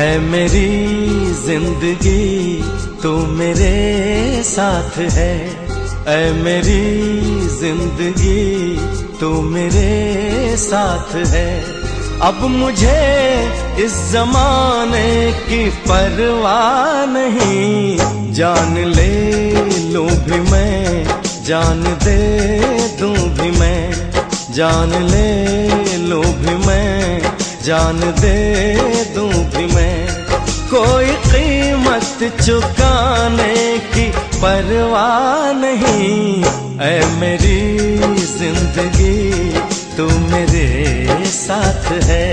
ऐ मेरी जिंदगी तू मेरे साथ है, ऐ मेरी जिंदगी तू मेरे साथ है। अब मुझे इस जमाने की परवाह नहीं, जान ले लूं भी मैं, जान दे दूं भी मैं, जान ले लूं भी मैं, जान दे दूं भी मैं। कोई कीमत चुकाने की परवाह नहीं, ऐ मेरी जिंदगी तू मेरे साथ है।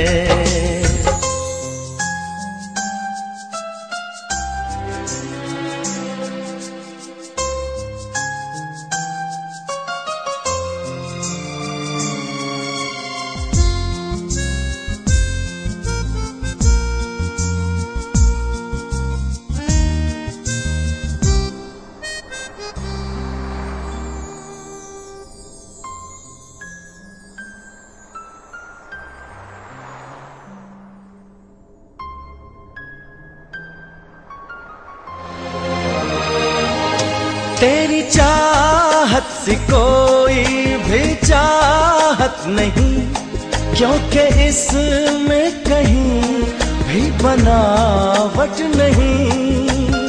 तेरी चाहत सी कोई भी चाहत नहीं, क्योंकि इसमें कहीं भी बनावट नहीं।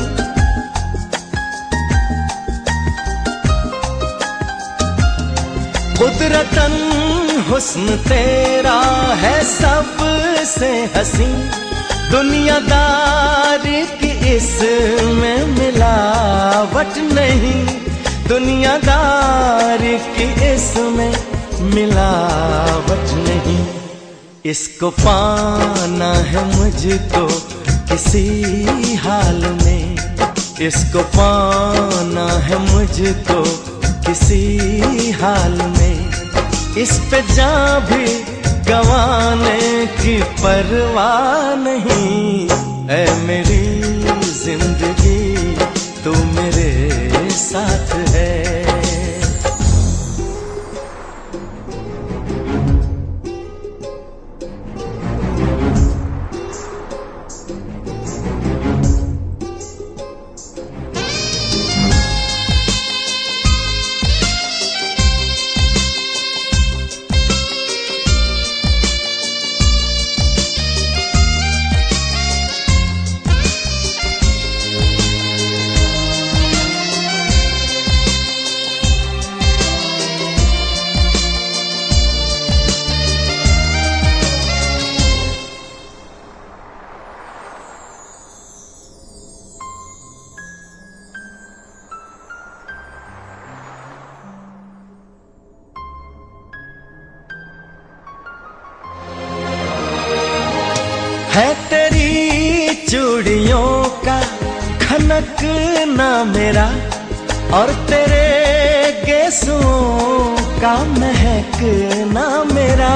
कुदरतन हुस्न तेरा है सबसे हसीन, दुनियादारी की इसमें मिलावट नहीं, दुनियादारी की इसमें मिलावट नहीं। इसको पाना है मुझको किसी हाल में, इसको पाना है मुझको किसी हाल में। इस पे जान भी गंवाने की परवाह नहीं, ऐ मेरी जिंदगी तू मेरे साथ है। है तेरी चूड़ियों का खनकना मेरा, और तेरे गेसुओं का महकना मेरा।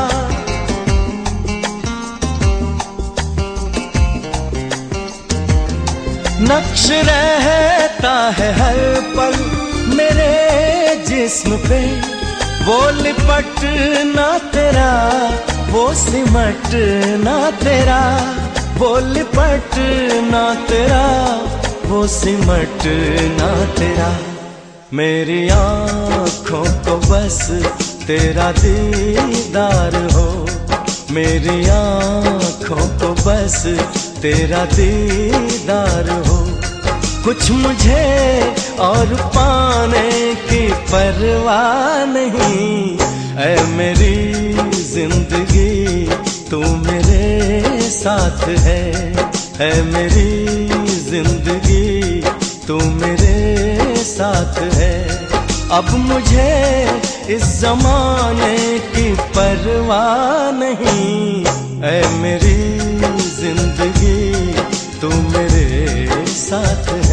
नक्श रहता है हर पल मेरे जिस्म पे, वो लिपटना तेरा, वो सिमटना तेरा, वो लिपटना तेरा, वो सिमटना तेरा। मेरी आँखों को बस तेरा दीदार हो, मेरी आँखों को बस तेरा दीदार हो। कुछ मुझे और पाने की परवाह नहीं, ऐ मेरी जिंदगी तू मेरे साथ है, ऐ मेरी जिंदगी तू मेरे साथ है। अब मुझे इस जमाने की परवाह नहीं, ऐ मेरी जिंदगी तू मेरे साथ है।